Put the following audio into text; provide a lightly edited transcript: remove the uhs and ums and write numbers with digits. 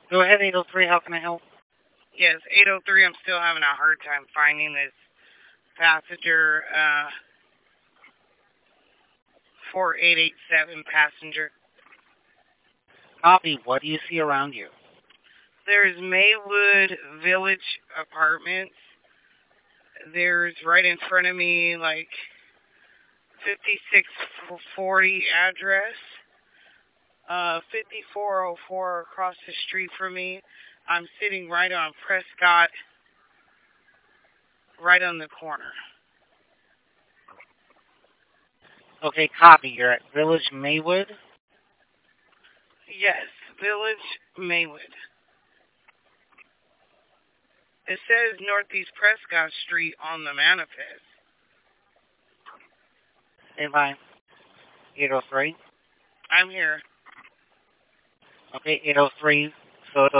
Go ahead, 803. How can I help? Yes, 803. I'm still having a hard time finding this passenger, 4887 passenger. Copy. What do you see around you? There's Maywood Village Apartments. There's right in front of me, like, 5640 address. 5404 across the street from me. I'm sitting right on Prescott, right on the corner. Okay, copy. You're at Village Maywood. Yes, Village Maywood. It says Northeast Prescott Street on the manifest. Hey, line. 803. I'm here. Okay, 803.